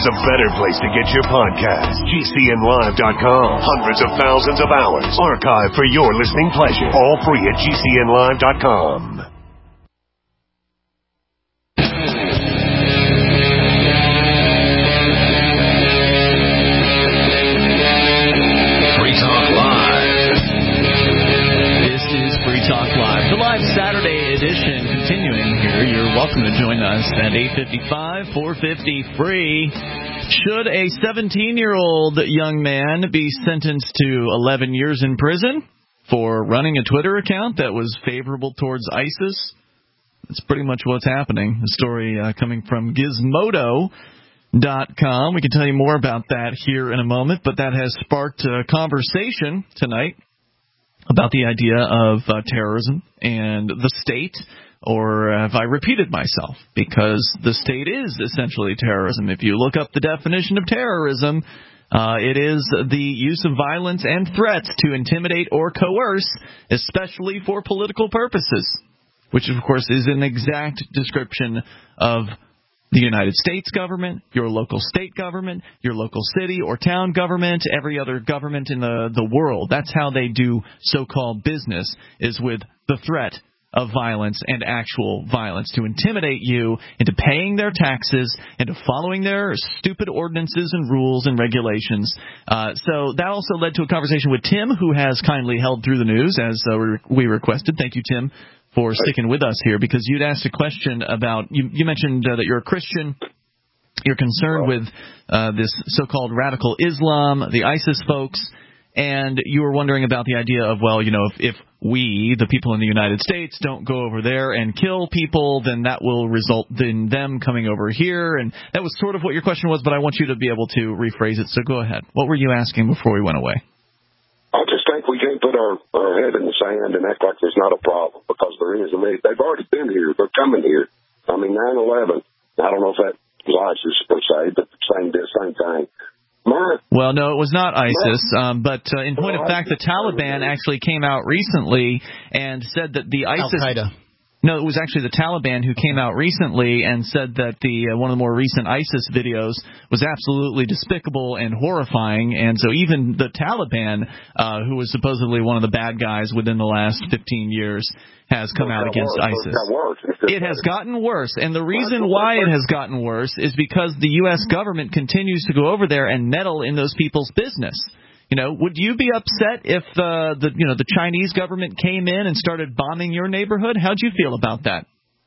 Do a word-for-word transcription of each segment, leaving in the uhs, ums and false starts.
there's a better place to get your podcast. G C N live dot com. Hundreds of thousands of hours archived for your listening pleasure. All free at G C N live dot com. Free Talk Live. This is Free Talk Live, the live Saturday edition. Continuing here, you're welcome to join us at eight fifty-five, four fifty free. Should a seventeen-year-old young man be sentenced to eleven years in prison for running a Twitter account that was favorable towards ISIS? That's pretty much what's happening. The story uh, coming from Gizmodo dot com. We can tell you more about that here in a moment, but that has sparked a conversation tonight about the idea of uh, terrorism and the state. Or have I repeated myself? Because the state is essentially terrorism. If you look up the definition of terrorism, uh, it is the use of violence and threats to intimidate or coerce, especially for political purposes, which, of course, is an exact description of the United States government, your local state government, your local city or town government, every other government in the, the world. That's how they do so-called business, is with the threat of violence and actual violence, to intimidate you into paying their taxes, into following their stupid ordinances and rules and regulations. Uh, so that also led to a conversation with Tim, who has kindly held through the news, as uh, we requested. Thank you, Tim, for sticking with us here, because you'd asked a question about, you, you mentioned uh, that you're a Christian. You're concerned with uh, this so-called radical Islam, the ISIS folks, and you were wondering about the idea of, well, you know, if, if we, the people in the United States, don't go over there and kill people, then that will result in them coming over here. And that was sort of what your question was, but I want you to be able to rephrase it. So go ahead. What were you asking before we went away? I just think we can't put our, our head in the sand and act like there's not a problem, because there is. I mean, they've already been here. They're coming here. I mean, nine eleven, I don't know if that was ISIS per se, but the same, same thing. My, well, no, it was not ISIS, um, but uh, in point of fact, the Taliban actually came out recently and said that the ISIS... Al-Qaeda. No, it was actually the Taliban who came out recently and said that the uh, one of the more recent ISIS videos was absolutely despicable and horrifying, and so even the Taliban, uh, who was supposedly one of the bad guys within the last fifteen years, has come out against ISIS. It has gotten worse, and the reason why it has gotten worse is because the U S government continues to go over there and meddle in those people's business. You know, would you be upset if uh, the you know the Chinese government came in and started bombing your neighborhood? How'd you feel about that?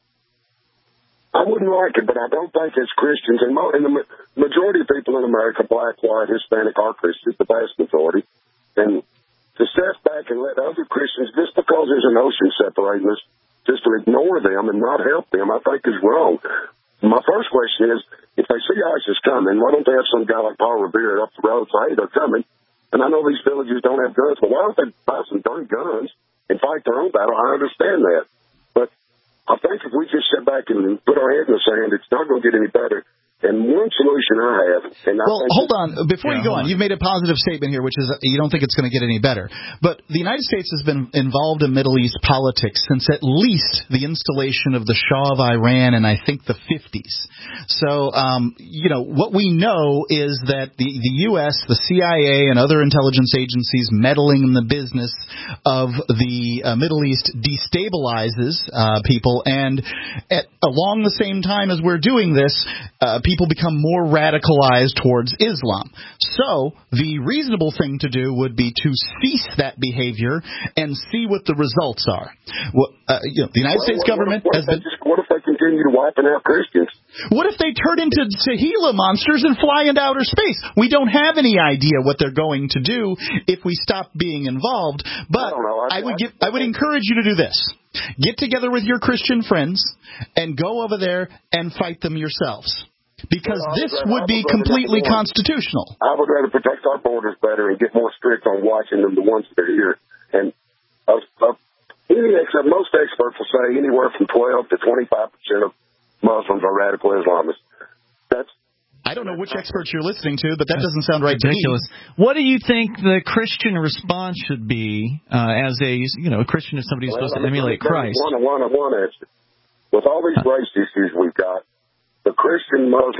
I wouldn't like it, but I don't think as Christians, and, mo- and the ma- majority of people in America, black, white, Hispanic, are Christians, the vast majority, and to step back and let other Christians, just because there's an ocean separating us, just to ignore them and not help them, I think is wrong. My first question is, if they see ISIS coming, why don't they have some guy like Paul Revere up the road say, hey, they're coming? And I know these villages don't have guns, but why don't they buy some darn guns and fight their own battle? I understand that. But I think if we just sit back and put our head in the sand, it's not going to get any better. And one solution I have... And I well, hold on. Before yeah, you go on, on, you've made a positive statement here, which is you don't think it's going to get any better. But the United States has been involved in Middle East politics since at least the installation of the Shah of Iran in, I think, the fifties. So, um, you know, what we know is that the, the U S, the C I A, and other intelligence agencies meddling in the business of the uh, Middle East destabilizes uh, people. And at, along the same time as we're doing this, uh, people become more radicalized towards Islam. So the reasonable thing to do would be to cease that behavior and see what the results are. Well, uh, you know, the United what, States what, government what, what has been... Just, what if they continue to wiping out Christians? What if they turn into Gila monsters and fly into outer space? We don't have any idea what they're going to do if we stop being involved. But I, I, I would give, I would encourage you to do this. Get together with your Christian friends and go over there and fight them yourselves. Because well, this rather, would be completely constitutional. I would rather protect our borders better and get more strict on watching them, the ones that are here. And uh, uh, any ex- most experts will say anywhere from twelve to twenty-five percent of Muslims are radical Islamists. That's I don't know which experts you're listening to, but that doesn't sound right ridiculous. to me. What do you think the Christian response should be uh, as a, you know, a Christian is somebody who's well, supposed to emulate Christ? One, one, one answer. With all these race issues we've got, the Christian-Muslim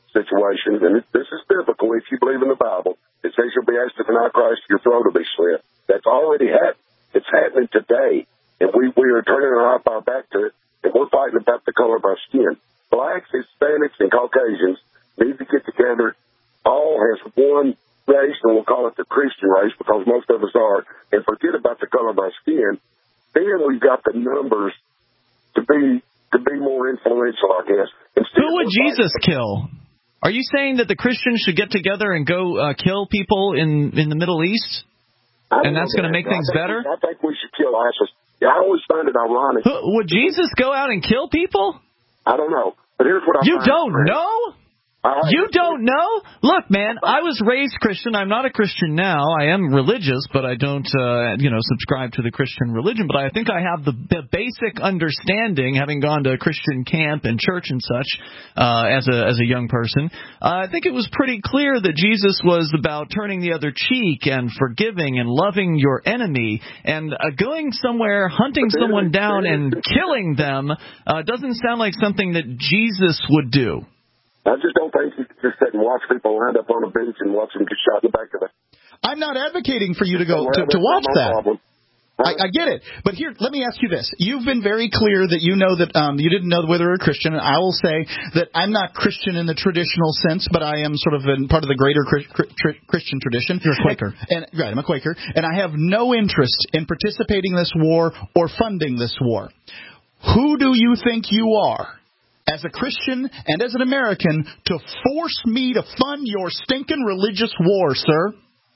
situations, and this is biblical if you believe in the Bible. It says you'll be asked to deny Christ, your throat will be slit. That's already happened. It's happening today, and we, we are turning our, our back to it, and we're fighting about the color of our skin. Blacks, Hispanics, and Caucasians need to get together all as one race, and we'll call it the Christian race because most of us are, and forget about the color of our skin. Then we've got the numbers to be to be more influential, I guess. Instead Who would Jesus kill? Are you saying that the Christians should get together and go uh, kill people in, in the Middle East? And that's going to make things better? I think we should kill ISIS. Yeah, I always find it ironic. Who, would Jesus go out and kill people? I don't know. But here's what I You find don't strange. know? I, You don't know? Look, man, I was raised Christian. I'm not a Christian now. I am religious, but I don't, uh, you know, subscribe to the Christian religion. But I think I have the, the basic understanding, having gone to Christian camp and church and such uh, as a as a young person. Uh, I think it was pretty clear that Jesus was about turning the other cheek and forgiving and loving your enemy. And uh, going somewhere, hunting someone down and killing them uh, doesn't sound like something that Jesus would do. I just don't think you can just sit and watch people lined up on a beach and watch them get shot in the back of the... I'm not advocating for you to go to, to watch that. I, I get it. But here, let me ask you this. You've been very clear that you know that um, you didn't know whether you were a Christian. And I will say that I'm not Christian in the traditional sense, but I am sort of in part of the greater Christian tradition. You're a Quaker. And, and, right, I'm a Quaker. And I have no interest in participating in this war or funding this war. Who do you think you are, as a Christian and as an American, to force me to fund your stinking religious war, sir?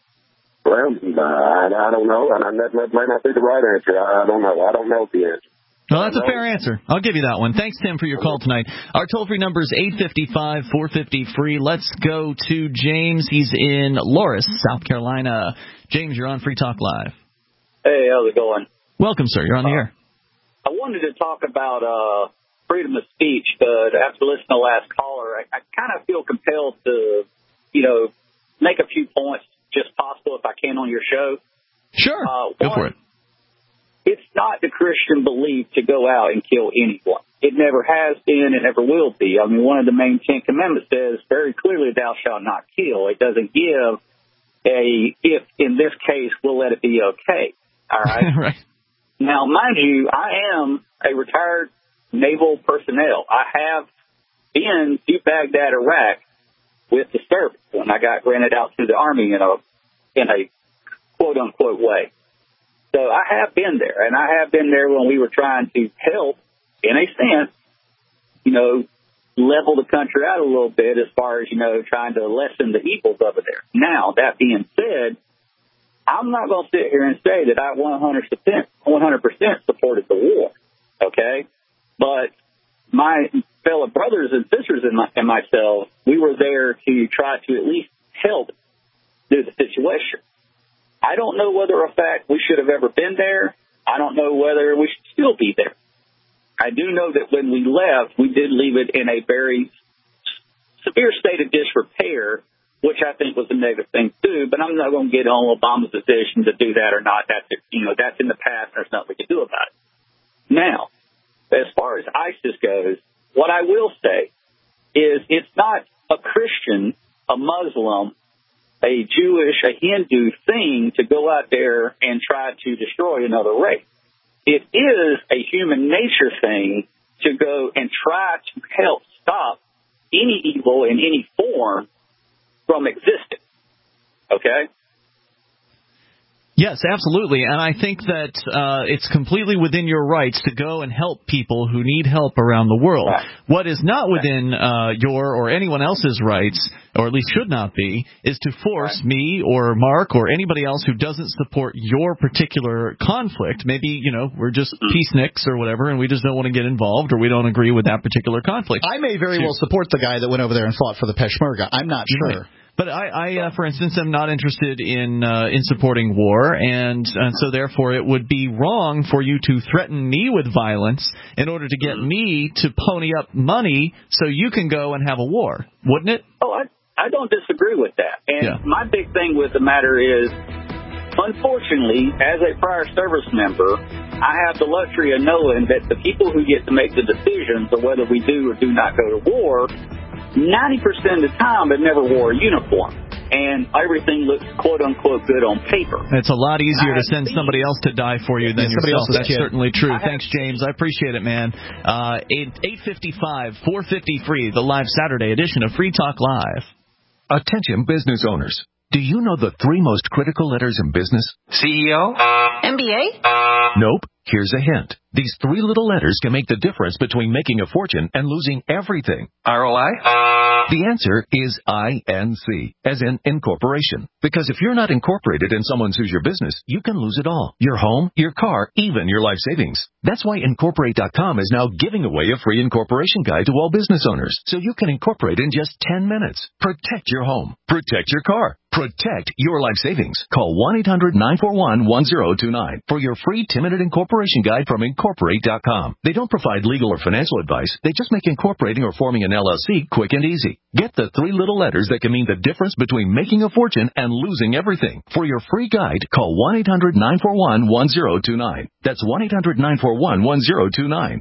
Well, I, I don't know. And that, that may not be the right answer. I, I don't know. I don't know the answer. Well, that's a fair answer. I'll give you that one. Thanks, Tim, for your call tonight. Our toll-free number is eight five five, four five zero, free. Let's go to James. He's in Loris, South Carolina. James, you're on Free Talk Live. Hey, how's it going? Welcome, sir. You're on the uh, air. I wanted to talk about uh, freedom of speech, but after listening to the last caller, I, I kind of feel compelled to, you know, make a few points, just possible if I can, on your show. Sure. Uh, Go one, for it. It's not the Christian belief to go out and kill anyone. It never has been and never will be. I mean, one of the main Ten Commandments says very clearly, thou shalt not kill. It doesn't give a, if in this case, we'll let it be okay. All right? Right. Now, mind you, I am a retired naval personnel. I have been to Baghdad, Iraq with the service when I got granted out to the Army in a, in a quote-unquote way. So I have been there, and I have been there when we were trying to help, in a sense, you know, level the country out a little bit as far as, you know, trying to lessen the evils over there. Now, that being said, I'm not going to sit here and say that I one hundred percent, one hundred percent supported the war, okay? But my fellow brothers and sisters and, my, and myself, we were there to try to at least help through the situation. I don't know whether a fact we should have ever been there. I don't know whether we should still be there. I do know that when we left, we did leave it in a very severe state of disrepair, which I think was a negative thing too. But I'm not going to get on Obama's decision to do that or not. That's, you know, that's in the past, and there's nothing we can do about it. Now, as far as ISIS goes, what I will say is it's not a Christian, a Muslim, a Jewish, a Hindu thing to go out there and try to destroy another race. It is a human nature thing to go and try to help stop any evil in any form from existing. Okay? Yes, absolutely. And I think that uh, it's completely within your rights to go and help people who need help around the world. Right. What is not within uh, your or anyone else's rights, or at least should not be, is to force right. me or Mark or anybody else who doesn't support your particular conflict. Maybe, you know, we're just peaceniks or whatever, and we just don't want to get involved, or we don't agree with that particular conflict. I may very well support the guy that went over there and fought for the Peshmerga. I'm not sure. Right. But I, I uh, for instance, am not interested in uh, in supporting war, and uh, so therefore it would be wrong for you to threaten me with violence in order to get me to pony up money so you can go and have a war, wouldn't it? Oh, I, I don't disagree with that. And yeah. my big thing with the matter is, unfortunately, as a prior service member, I have the luxury of knowing that the people who get to make the decisions of whether we do or do not go to war ninety percent of the time, I've never wore a uniform. And everything looks quote-unquote good on paper. It's a lot easier to send somebody else to die for you than yeah, yourself. That's kid. certainly true. Thanks, James. I appreciate it, man. Uh, eight fifty-five, four fifty free, the live Saturday edition of Free Talk Live. Attention business owners. Do you know the three most critical letters in business? C E O? M B A? Nope. Here's a hint. These three little letters can make the difference between making a fortune and losing everything. R O I? The answer is I N C, as in incorporation. Because if you're not incorporated and someone sues your business, you can lose it all. Your home, your car, even your life savings. That's why Incorporate dot com is now giving away a free incorporation guide to all business owners, so you can incorporate in just ten minutes. Protect your home. Protect your car. Protect your life savings. Call one eight hundred nine four one one zero two nine for your free ten-minute incorporation guide from Incorporate dot com. They don't provide legal or financial advice. They just make incorporating or forming an L L C quick and easy. Get the three little letters that can mean the difference between making a fortune and losing everything. For your free guide, call one eight hundred nine four one one zero two nine. That's one eight hundred nine four one one zero two nine.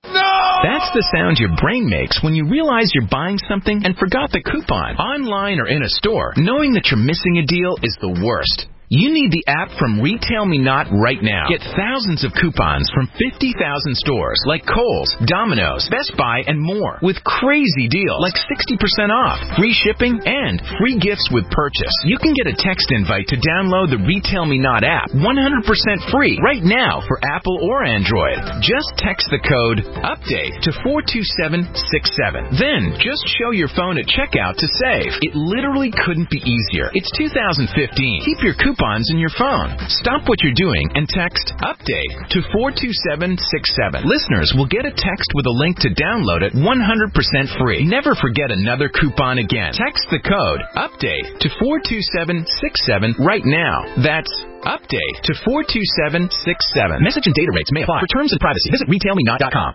That's the sound your brain makes when you realize you're buying something and forgot the coupon. Online or in a store, knowing that you're missing a deal is the worst. You need the app from Retail Me Not right now. Get thousands of coupons from fifty thousand stores like Kohl's, Domino's, Best Buy, and more with crazy deals like sixty percent off, free shipping, and free gifts with purchase. You can get a text invite to download the Retail Me Not app one hundred percent free right now for Apple or Android. Just text the code UPDATE to four two seven six seven. Then just show your phone at checkout to save. It literally couldn't be easier. It's two thousand fifteen. Keep your coupons in your phone. Stop what you're doing and text UPDATE to four two seven six seven. Listeners will get a text with a link to download it one hundred percent free. Never forget another coupon again. Text the code UPDATE to four two seven six seven right now. That's UPDATE to four two seven six seven. Message and data rates may apply. For terms and privacy, visit retail me not dot com.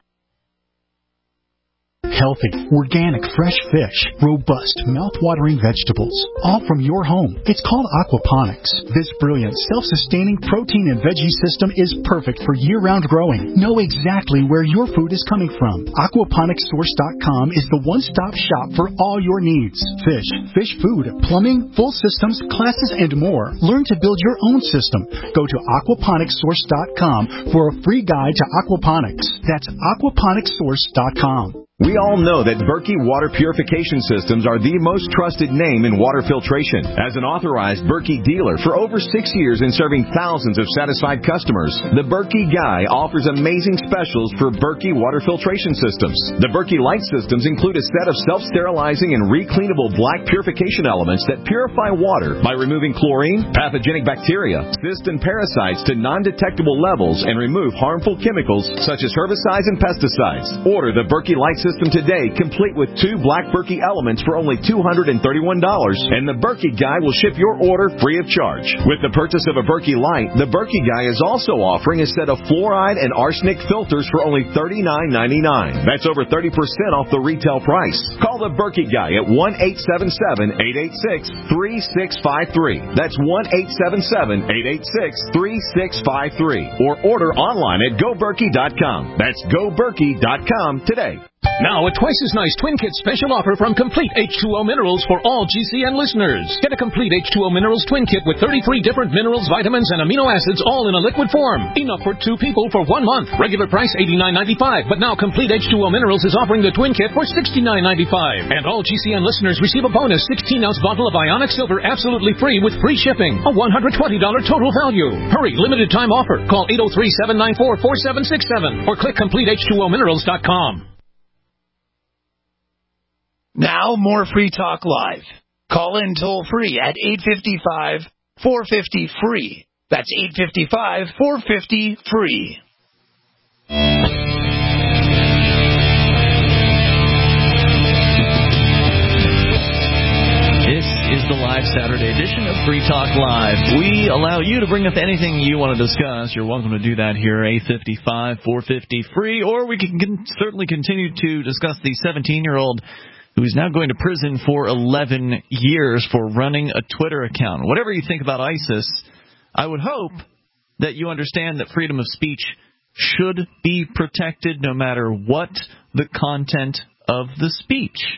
Healthy, organic, fresh fish, robust, mouth-watering vegetables, all from your home. It's called aquaponics. This brilliant, self-sustaining protein and veggie system is perfect for year-round growing. Know exactly where your food is coming from. aquaponics source dot com is the one-stop shop for all your needs. Fish, fish food, plumbing, full systems, classes, and more. Learn to build your own system. Go to aquaponics source dot com for a free guide to aquaponics. That's aquaponics source dot com. We all know that Berkey Water Purification Systems are the most trusted name in water filtration. As an authorized Berkey dealer for over six years and serving thousands of satisfied customers, the Berkey Guy offers amazing specials for Berkey Water Filtration Systems. The Berkey Light Systems include a set of self-sterilizing and recleanable black purification elements that purify water by removing chlorine, pathogenic bacteria, cysts, and parasites to non-detectable levels and remove harmful chemicals such as herbicides and pesticides. Order the Berkey Light System today, complete with two black Berkey elements for only two hundred thirty-one dollars, and the Berkey Guy will ship your order free of charge. With the purchase of a Berkey Light, the Berkey Guy is also offering a set of fluoride and arsenic filters for only thirty-nine ninety-nine. That's over thirty percent off the retail price. Call the Berkey Guy at one eight seven seven, eight eight six, three six five three. That's one eight seven seven, eight eight six, three six five three. Or order online at go berkey dot com. That's go berkey dot com today. Now, a twice as nice Twin Kit special offer from Complete H two O Minerals for all G C N listeners. Get a Complete H two O Minerals Twin Kit with thirty-three different minerals, vitamins, and amino acids all in a liquid form. Enough for two people for one month. Regular price eighty-nine ninety-five, but now Complete H two O Minerals is offering the Twin Kit for sixty-nine ninety-five. And all G C N listeners receive a bonus sixteen ounce bottle of Ionic Silver absolutely free with free shipping. A one hundred twenty dollars total value. Hurry, limited time offer. Call eight oh three, seven nine four, four seven six seven or click complete h two o minerals dot com. Now, more Free Talk Live. Call in toll-free at eight five five, four five zero, free. That's eight five five, four five zero, free. This is the live Saturday edition of Free Talk Live. We allow you to bring up anything you want to discuss. You're welcome to do that here, eight five five, four five zero, free, or we can con- certainly continue to discuss the seventeen-year-old who is now going to prison for eleven years for running a Twitter account. Whatever you think about ISIS, I would hope that you understand that freedom of speech should be protected no matter what the content of the speech.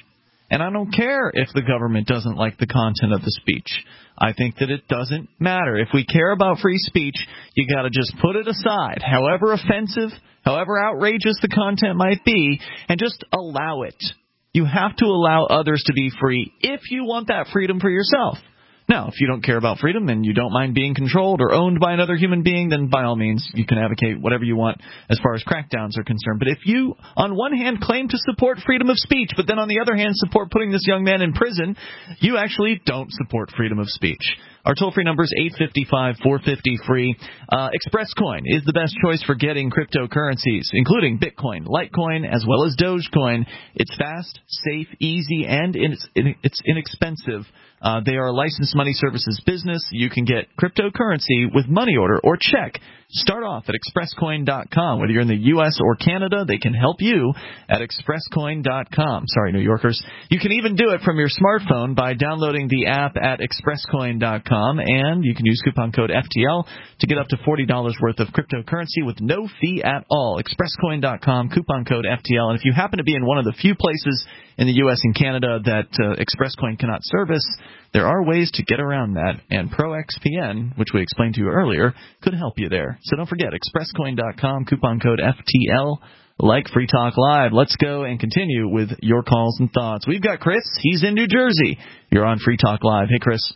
And I don't care if the government doesn't like the content of the speech. I think that it doesn't matter. If we care about free speech, you got to just put it aside, however offensive, however outrageous the content might be, and just allow it. You have to allow others to be free if you want that freedom for yourself. Now, if you don't care about freedom and you don't mind being controlled or owned by another human being, then by all means, you can advocate whatever you want as far as crackdowns are concerned. But if you, on one hand, claim to support freedom of speech, but then on the other hand support putting this young man in prison, you actually don't support freedom of speech. Our toll-free number is eight five five, four five zero, free. Uh, ExpressCoin is the best choice for getting cryptocurrencies, including Bitcoin, Litecoin, as well as Dogecoin. It's fast, safe, easy, and it's, it's inexpensive. Uh, they are a licensed money services business. You can get cryptocurrency with money order or check. Start off at express coin dot com. Whether you're in the U S or Canada, they can help you at express coin dot com. Sorry, New Yorkers. You can even do it from your smartphone by downloading the app at express coin dot com, and you can use coupon code F T L to get up to forty dollars worth of cryptocurrency with no fee at all. express coin dot com, coupon code F T L. And if you happen to be in one of the few places in the U S and Canada that uh, ExpressCoin cannot service, there are ways to get around that, and ProXPN, which we explained to you earlier, could help you there. So don't forget, express coin dot com, coupon code F T L, like Free Talk Live. Let's go and continue with your calls and thoughts. We've got Chris. He's in New Jersey. You're on Free Talk Live. Hey, Chris.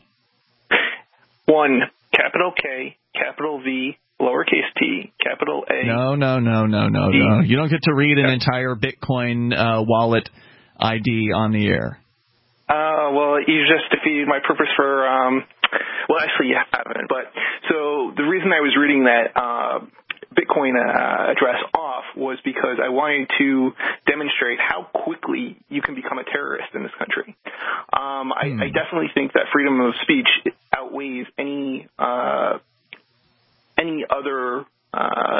One, capital K, capital V, lowercase t, capital A. No, no, no, no, no, D. no. You don't get to read an entire Bitcoin uh, wallet I D on the air. Uh, well, you just defeated my purpose for, um, well, actually you haven't. But so the reason I was reading that uh, Bitcoin uh, address off was because I wanted to demonstrate how quickly you can become a terrorist in this country. Um, I, hmm. I definitely think that freedom of speech outweighs any uh, any other uh,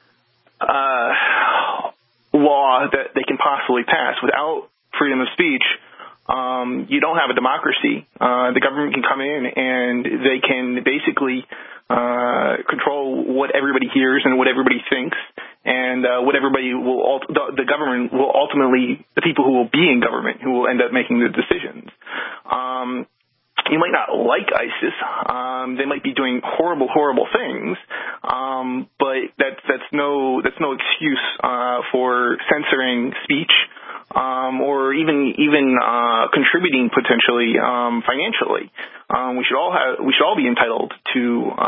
uh, law that they can possibly pass. Without freedom of speech, um, you don't have a democracy. Uh, the government can come in and they can basically uh, control what everybody hears and what everybody thinks, and uh, what everybody will. Ult- the, the government will ultimately, the people who will be in government, who will end up making the decisions. Um, You might not like ISIS. Um, they might be doing horrible, horrible things, um, but that's that's no that's no excuse uh, for censoring speech, um, or even even uh, contributing potentially um, financially. Um, we should all have we should all be entitled to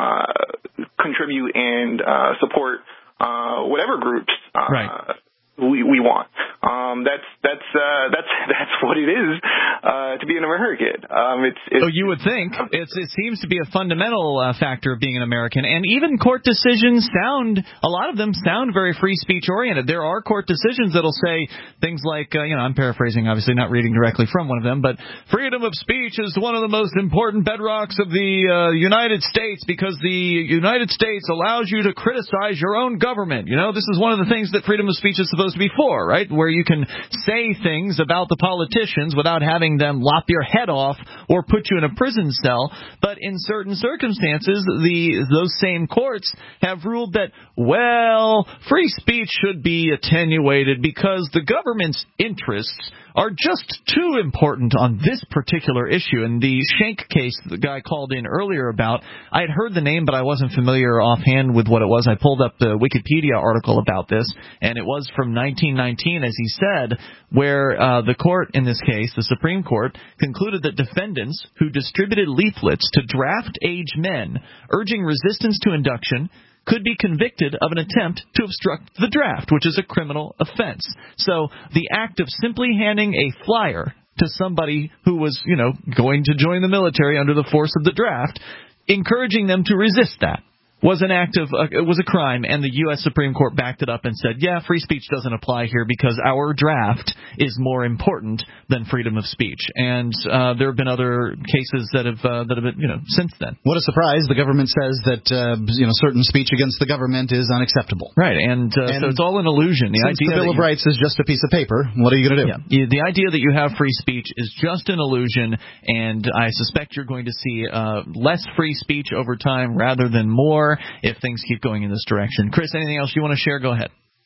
uh, contribute and uh, support uh, whatever groups uh, right. we, we want. Um, that's that's uh, that's that's what it is uh, to be an American. Um, it's, it's oh, you would think it's it seems to be a fundamental uh, factor of being an American, and even court decisions sound a lot of them sound very free speech oriented. There are court decisions that'll say things like, uh, you know, I'm paraphrasing, obviously not reading directly from one of them, but freedom of speech is one of the most important bedrocks of the uh, United States because the United States allows you to criticize your own government. You know, this is one of the things that freedom of speech is supposed to be for, right? Where you can say things about the politicians without having them lop your head off or put you in a prison cell. But in certain circumstances, the those same courts have ruled that, well, free speech should be attenuated because the government's interests are just too important on this particular issue. And the Schenck case the guy called in earlier about, I had heard the name, but I wasn't familiar offhand with what it was. I pulled up the Wikipedia article about this, and it was from nineteen nineteen, as he said, where uh, the court in this case, the Supreme Court, concluded that defendants who distributed leaflets to draft-age men urging resistance to induction could be convicted of an attempt to obstruct the draft, which is a criminal offense. So the act of simply handing a flyer to somebody who was, you know, going to join the military under the force of the draft, encouraging them to resist that, was an act of, uh, it was a crime, and the U S Supreme Court backed it up and said, yeah, free speech doesn't apply here because our draft is more important than freedom of speech. And uh, there have been other cases that have, uh, that have been, you know, since then. What a surprise. The government says that, uh, you know, certain speech against the government is unacceptable. Right, and, uh, and so it's all an illusion. The since idea the Bill of Rights is just a piece of paper, what are you going to do? Yeah, the idea that you have free speech is just an illusion, and I suspect you're going to see uh, less free speech over time rather than more if things keep going in this direction. Chris, anything else you want to share? Go ahead.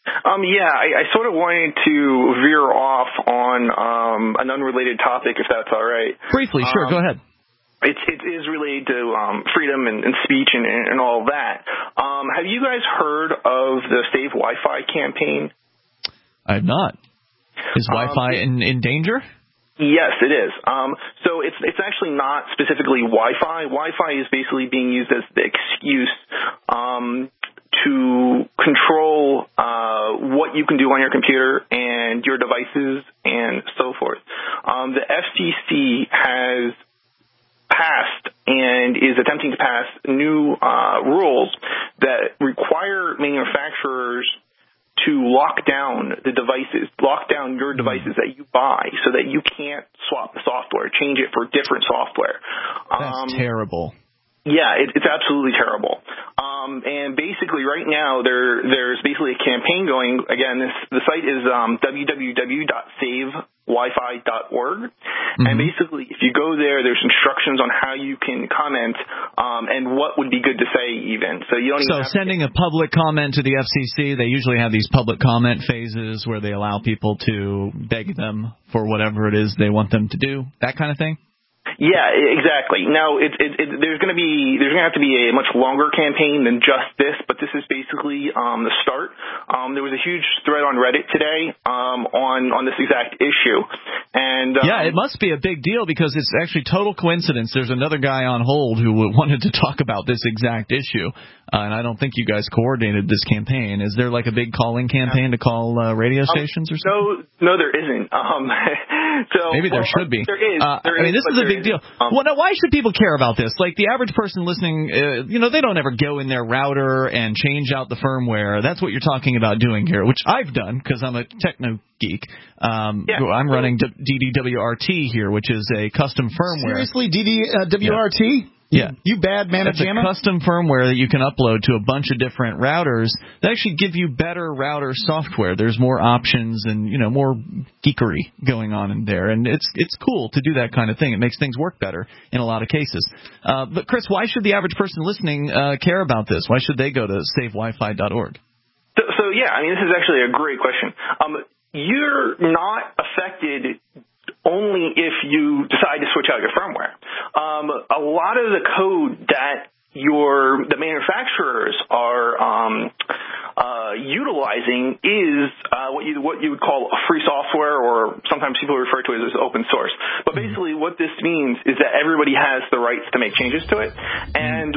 Um, yeah, I, I sort of wanted to veer off on um, an unrelated topic, if that's all right. Briefly, sure, um, go ahead. It, it is related to um, freedom and, and speech and, and all of that. Um, have you guys heard of the Save Wi-Fi campaign? I have not. Is Wi-Fi um, in, in danger? Yes, it is. Um, so it's it's actually not specifically Wi-Fi. Wi-Fi is basically being used as the excuse um, to control uh, what you can do on your computer and your devices and so forth. Um, the F C C has passed and is attempting to pass new uh, rules that require manufacturers to lock down the devices, lock down your devices that you buy so that you can't swap the software, change it for different software. That's um, terrible. Yeah, it, it's absolutely terrible. Um, and basically right now there there's basically a campaign going. Again, this the site is um, w w w dot save wi fi dot org. Mm-hmm. And basically if you go there, there's instructions on how you can comment um, and what would be good to say even. So you don't even So have sending to- a public comment to the F C C, they usually have these public comment phases where they allow people to beg them for whatever it is they want them to do, that kind of thing? Yeah, exactly. Now, it, it, it, there's going to be there's going to have to be a much longer campaign than just this, but this is basically um, the start. Um, there was a huge thread on Reddit today um, on on this exact issue, and um, yeah, it must be a big deal because it's actually total coincidence. There's another guy on hold who wanted to talk about this exact issue, uh, and I don't think you guys coordinated this campaign. Is there like a big calling campaign to call uh, radio stations um, or something? No, no, there isn't. Um, so maybe there well, should be. There is. Uh, there I mean, is, this is a big deal. Um, well, now, why should people care about this? Like, the average person listening, uh, you know, they don't ever go in their router and change out the firmware. That's what you're talking about doing here, which I've done because I'm a techno geek. Um, yeah. I'm running D D W R T here, which is a custom firmware. Seriously, D D W R T? Yeah. Yeah. You bad man of It's a custom firmware that you can upload to a bunch of different routers that actually give you better router software. There's more options and, you know, more geekery going on in there. And it's it's cool to do that kind of thing. It makes things work better in a lot of cases. Uh, but, Chris, why should the average person listening uh, care about this? Why should they go to save wi fi dot org? So, so, yeah, I mean, this is actually a great question. Um, you're not affected only if you decide to switch out your firmware. Um, a lot of the code that your the manufacturers are um, uh, utilizing is uh, what you what you would call free software, or sometimes people refer to it as open source. But basically, what this means is that everybody has the rights to make changes to it, and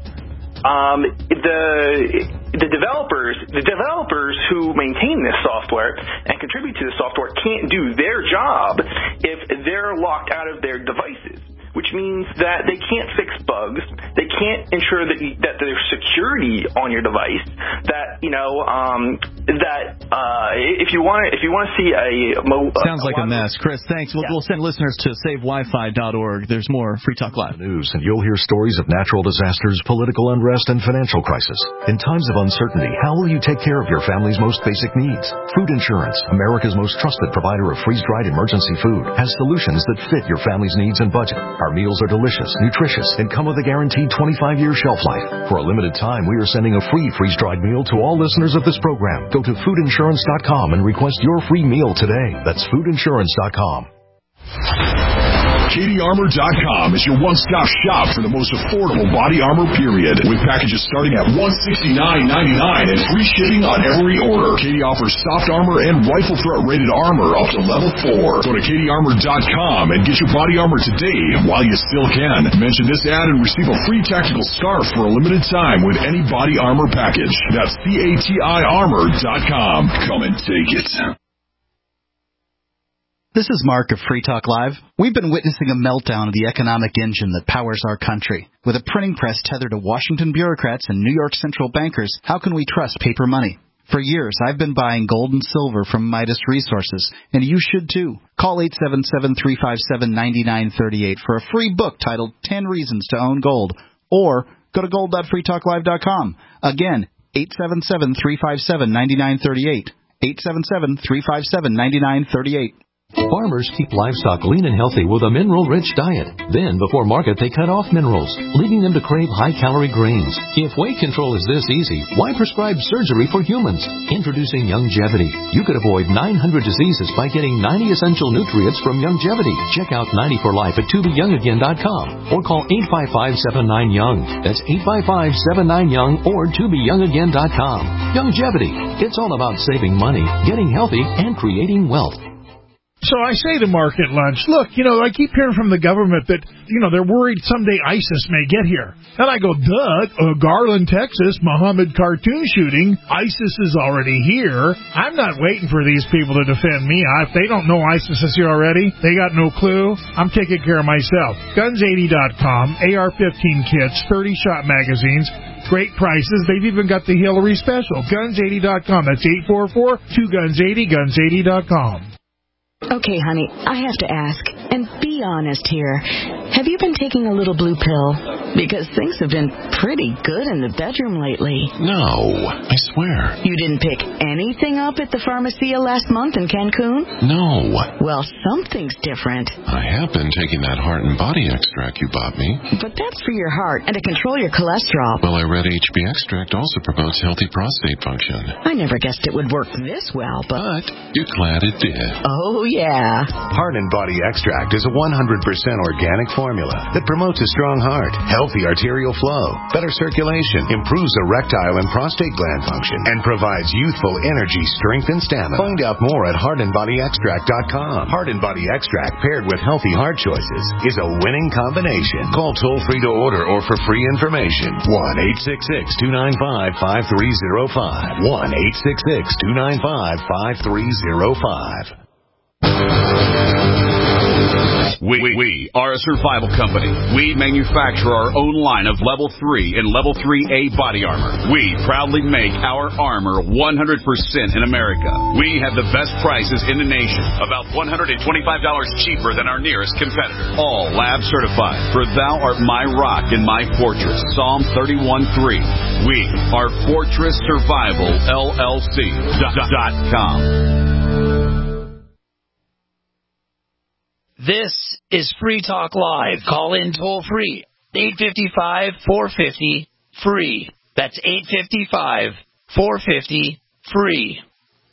Um, the the developers the developers who maintain this software and contribute to the software can't do their job if they're locked out of their devices, which means that they can't fix bugs, they can't ensure that you, that there's security on your device. That you know um, that uh, if you want if you want to see a mo- sounds a, like a mess. Chris, thanks. We'll, yeah. we'll send listeners to save wi fi dot org. There's more Free Talk Live news, and you'll hear stories of natural disasters, political unrest, and financial crisis. In times of uncertainty, how will you take care of your family's most basic needs? Food Insurance, America's most trusted provider of freeze-dried emergency food, has solutions that fit your family's needs and budget. Our meals are delicious, nutritious, and come with a guaranteed twenty-five year shelf life. For a limited time, we are sending a free freeze-dried meal to all listeners of this program. Go to food insurance dot com and request your free meal today. That's food insurance dot com. Katie Armor dot com is your one-stop shop for the most affordable body armor, period. With packages starting at one hundred sixty-nine ninety-nine and free shipping on every order. Katie offers soft armor and rifle threat rated armor up to level four. Go to Katie Armor dot com and get your body armor today while you still can. Mention this ad and receive a free tactical scarf for a limited time with any body armor package. That's C A T I Armor dot com. Come and take it. This is Mark of Free Talk Live. We've been witnessing a meltdown of the economic engine that powers our country. With a printing press tethered to Washington bureaucrats and New York central bankers, how can we trust paper money? For years, I've been buying gold and silver from Midas Resources, and you should too. Call eight seven seven, three five seven, nine nine three eight for a free book titled ten reasons to Own Gold, or go to gold dot free talk live dot com. Again, eight seven seven, three five seven, nine nine three eight, eight seven seven, three five seven, nine nine three eight. Farmers keep livestock lean and healthy with a mineral-rich diet. Then, before market, they cut off minerals, leaving them to crave high-calorie grains. If weight control is this easy, why prescribe surgery for humans? Introducing Youngevity. You could avoid nine hundred diseases by getting ninety essential nutrients from Youngevity. Check out ninety for life at to be young again dot com or call eight five five, seven nine, young. That's eight five five, seven nine, young or to be young again dot com. Youngevity. It's all about saving money, getting healthy, and creating wealth. So I say to Mark at lunch, look, you know, I keep hearing from the government that, you know, they're worried someday ISIS may get here. And I go, duh, uh, Garland, Texas, Muhammad cartoon shooting, ISIS is already here. I'm not waiting for these people to defend me. If they don't know ISIS is here already, they got no clue. I'm taking care of myself. guns eighty dot com, A R fifteen kits, thirty shot magazines, great prices. They've even got the Hillary special. guns eighty dot com. That's eight four four, two guns eighty, guns eighty dot com. Okay, honey, I have to ask, and be honest here. Have you been taking a little blue pill? Because things have been pretty good in the bedroom lately. No, I swear. You didn't pick anything up at the Pharmacia last month in Cancun? No. Well, something's different. I have been taking that heart and body extract you bought me. But that's for your heart and to control your cholesterol. Well, I read H B extract also promotes healthy prostate function. I never guessed it would work this well, but... But you're glad it did. Oh, yeah. Heart and Body Extract is a one hundred percent organic formula that promotes a strong heart, healthy arterial flow, better circulation, improves erectile and prostate gland function, and provides youthful energy, strength, and stamina. Find out more at heart and body extract dot com. Heart and Body Extract paired with healthy heart choices is a winning combination. Call toll-free to order or for free information. one eight six six, two nine five, five three zero five. one eight six six, two nine five, five three zero five. We, we are a survival company. We manufacture our own line of Level three and Level three A body armor. We proudly make our armor one hundred percent in America. We have the best prices in the nation, about one hundred twenty-five dollars cheaper than our nearest competitor. All lab certified, for thou art my rock and my fortress. Psalm thirty-one three. We are Fortress Survival L L C dot com. This is Free Talk Live. Call in toll free. eight five five, four five zero, free. That's eight five five, four five zero, free.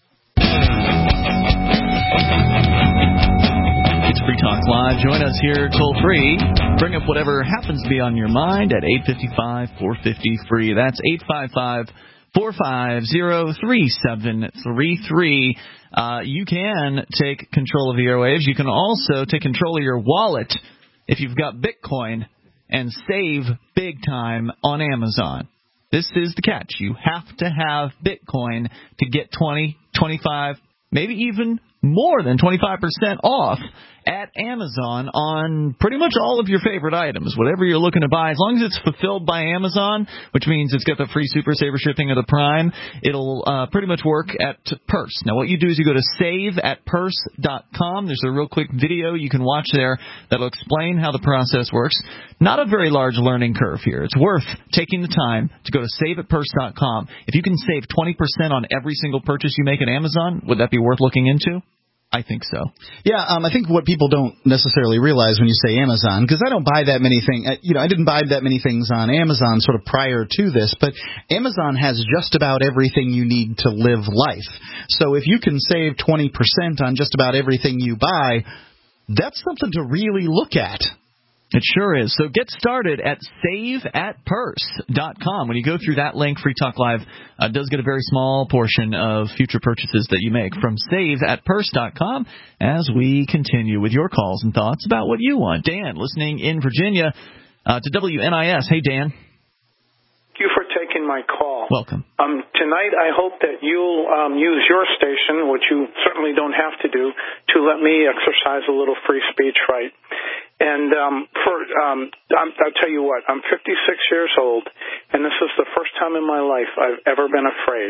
It's Free Talk Live. Join us here toll free. Bring up whatever happens to be on your mind at eight five five, four five zero, free. That's eight five five, four five zero, three seven three three. Uh, you can take control of the airwaves. You can also take control of your wallet if you've got Bitcoin and save big time on Amazon. This is the catch. You have to have Bitcoin to get twenty, twenty-five, maybe even more than twenty-five percent off at Amazon on pretty much all of your favorite items, whatever you're looking to buy. As long as it's fulfilled by Amazon, which means it's got the free Super Saver shipping of the Prime, it'll uh, pretty much work at Purse. Now, what you do is you go to save at purse dot com. There's a real quick video you can watch there that'll explain how the process works. Not a very large learning curve here. It's worth taking the time to go to save at purse dot com. If you can save twenty percent on every single purchase you make at Amazon, would that be worth looking into? I think so. Yeah, um, I think what people don't necessarily realize when you say Amazon, because I don't buy that many things, you know, I didn't buy that many things on Amazon sort of prior to this, but Amazon has just about everything you need to live life. So if you can save twenty percent on just about everything you buy, that's something to really look at. It sure is. So get started at save at purse dot com. When you go through that link, Free Talk Live uh, does get a very small portion of future purchases that you make from save at purse dot com as we continue with your calls and thoughts about what you want. Dan, listening in Virginia uh, to W N I S. Hey, Dan. Thank you for taking my call. Welcome. Um, tonight, I hope that you'll um, use your station, which you certainly don't have to do, to let me exercise a little free speech right. And um, for um, I'm, I'll tell you what, I'm fifty-six years old, and this is the first time in my life I've ever been afraid.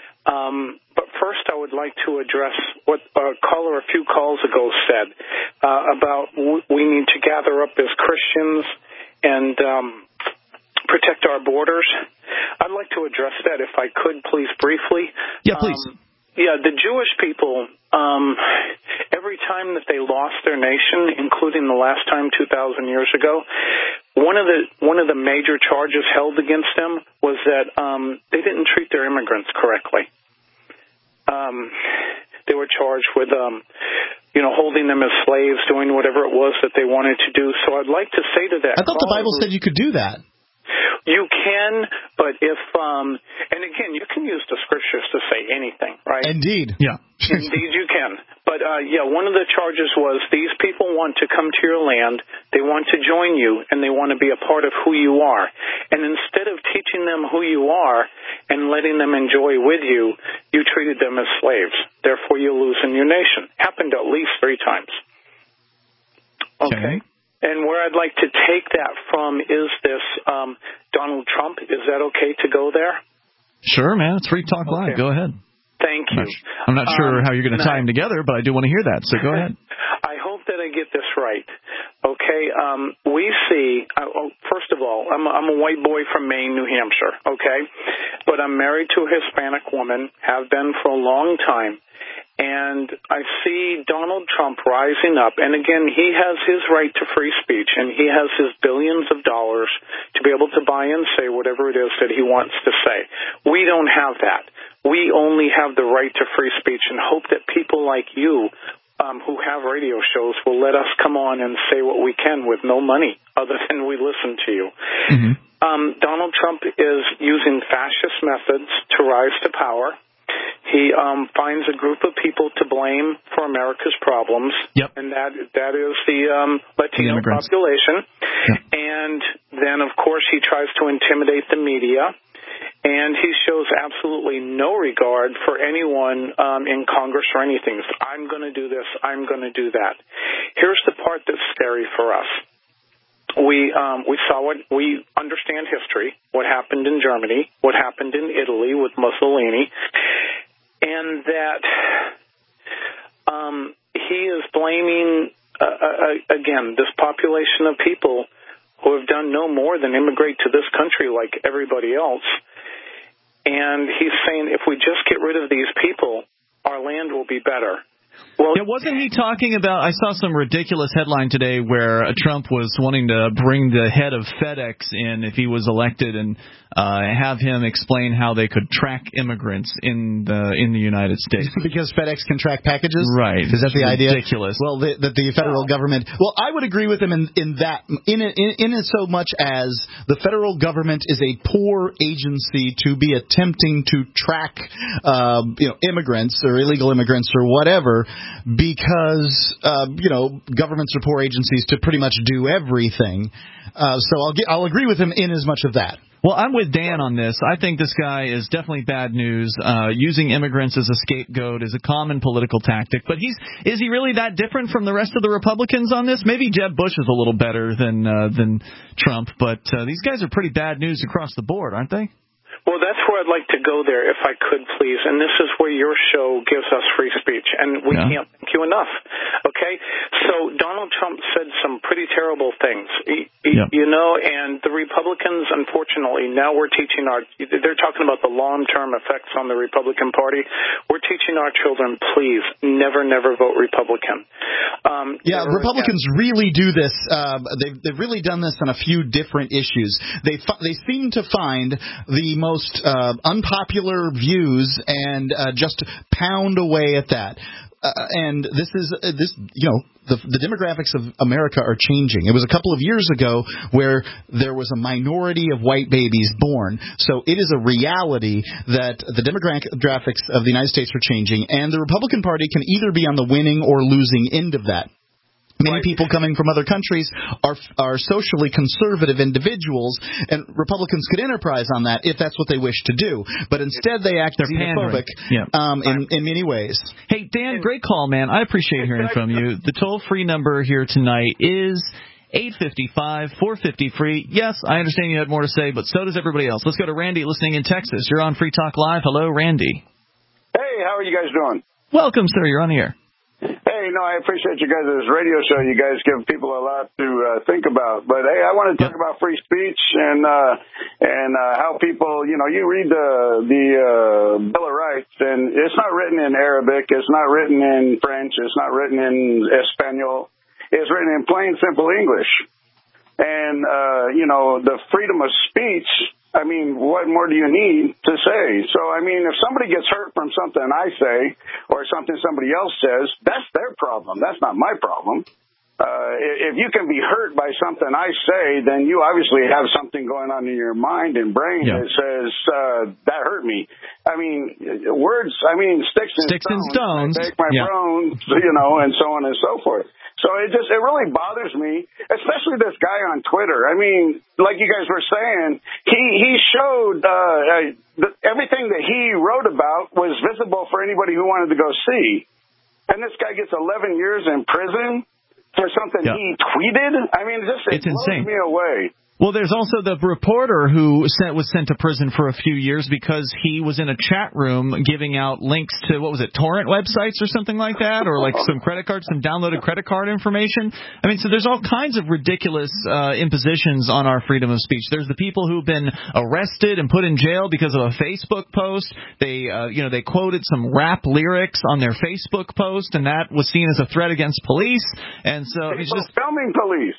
Um, but first, I would like to address what a caller a few calls ago said uh, about w- we need to gather up as Christians and um, protect our borders. I'd like to address that, if I could, please, briefly. Yeah, please. Um, yeah, the Jewish people, um, every time that they lost their nation, including the last time two thousand years ago, one of the one of the major charges held against them was that um, they didn't treat their immigrants correctly. Um, they were charged with, um, you know, holding them as slaves, doing whatever it was that they wanted to do. So I'd like to say to that. I thought the Bible said you could do that. You can, but if, um, and again, you can use the scriptures to say anything, right? Indeed. Yeah. Indeed you can. But, uh, yeah, one of the charges was these people want to come to your land, they want to join you, and they want to be a part of who you are. And instead of teaching them who you are and letting them enjoy with you, you treated them as slaves. Therefore, you're losing your nation. Happened at least three times. Okay. okay. And where I'd like to take that from is this, um, Donald Trump. Is that okay to go there? Sure, man. It's Free Talk Live. Okay. Go ahead. Thank you. I'm not, I'm not sure um, how you're going to tie them together, but I do want to hear that, so go ahead. I hope that I get this right. Okay, um, we see, uh, oh, first of all, I'm a, I'm a white boy from Maine, New Hampshire, okay? But I'm married to a Hispanic woman, have been for a long time. And I see Donald Trump rising up, and again, he has his right to free speech, and he has his billions of dollars to be able to buy and say whatever it is that he wants to say. We don't have that. We only have the right to free speech and hope that people like you um, who have radio shows will let us come on and say what we can with no money other than we listen to you. Mm-hmm. Um, Donald Trump is using fascist methods to rise to power. He um, finds a group of people to blame for America's problems, yep. and that that is the um, Latino the population. Yep. And then, of course, he tries to intimidate the media, and he shows absolutely no regard for anyone um, in Congress or anything. I'm going to do this. I'm going to do that. Here's the part that's scary for us. We um, we saw what we understand history, what happened in Germany, what happened in Italy with Mussolini, and that um, he is blaming uh, uh, again this population of people who have done no more than immigrate to this country like everybody else, and he's saying if we just get rid of these people, our land will be better. Well, yeah, wasn't he talking about, I saw some ridiculous headline today where uh, Trump was wanting to bring the head of FedEx in if he was elected and uh, have him explain how they could track immigrants in the in the United States. Because FedEx can track packages? Right. Is that the idea? Ridiculous. Well, that the, the federal wow. government, well, I would agree with him in, in that, in, in, in as so much as the federal government is a poor agency to be attempting to track uh, you know, immigrants or illegal immigrants or whatever, because, uh, you know, governments are poor agencies to pretty much do everything. Uh, so I'll, get, I'll agree with him in as much of that. Well, I'm with Dan on this. I think this guy is definitely bad news. Uh, using immigrants as a scapegoat is a common political tactic. But he's is he really that different from the rest of the Republicans on this? Maybe Jeb Bush is a little better than uh, than Trump, but uh, these guys are pretty bad news across the board, aren't they? Well, that's where I'd like to go there, if I could, please. And this is where your show gives us free speech, and we yeah. can't thank you enough. Okay? So Donald Trump said some pretty terrible things, yeah. you know, and the Republicans, unfortunately, now we're teaching our – they're talking about the long-term effects on the Republican Party. We're teaching our children, please, never, never vote Republican. Um, yeah, Republicans again. really do this. Uh, they've, they've really done this on a few different issues. They, they seem to find the most Most uh, unpopular views and uh, just pound away at that. Uh, and this is uh, this you know the, the demographics of America are changing. It was a couple of years ago where there was a minority of white babies born. So it is a reality that the demographics of the United States are changing, and the Republican Party can either be on the winning or losing end of that. Many people coming from other countries are are socially conservative individuals, and Republicans could enterprise on that if that's what they wish to do. But instead, they act xenophobic yeah. um, in, in many ways. Hey, Dan, great call, man. I appreciate hearing from you. The toll-free number here tonight is eight five five, four five zero, free. Yes, I understand you had more to say, but so does everybody else. Let's go to Randy listening in Texas. You're on Free Talk Live. Hello, Randy. Hey, how are you guys doing? Welcome, sir. You're on the air. Hey, Hey, no, I appreciate you guys' radio show. You guys give people a lot to uh, think about. But, hey, I want to talk yep. about free speech and uh, and uh, how people, you know, you read the, the uh, Bill of Rights, and it's not written in Arabic. It's not written in French. It's not written in Espanol. It's written in plain, simple English. And, uh, you know, the freedom of speech, I mean, what more do you need to say? So, I mean, if somebody gets hurt from something I say or something somebody else says, that's their problem. That's not my problem. Uh, if you can be hurt by something I say, then you obviously have something going on in your mind and brain yeah. that says, uh, that hurt me. I mean, words, I mean, sticks and sticks stones. And stones. They make my yeah. bones, you know, and so on and so forth. So it just, it really bothers me, especially this guy on Twitter. I mean, like you guys were saying, he, he showed, uh, uh the, everything that he wrote about was visible for anybody who wanted to go see. And this guy gets eleven years in prison for something yep. he tweeted. I mean, just, it it's blows insane. me away. Well, there's also the reporter who sent, was sent to prison for a few years because he was in a chat room giving out links to, what was it, torrent websites or something like that, or like some credit cards, some downloaded credit card information. I mean, so there's all kinds of ridiculous uh, impositions on our freedom of speech. There's the people who've been arrested and put in jail because of a Facebook post. They, uh, you know, they quoted some rap lyrics on their Facebook post, and that was seen as a threat against police. And so it's just filming police.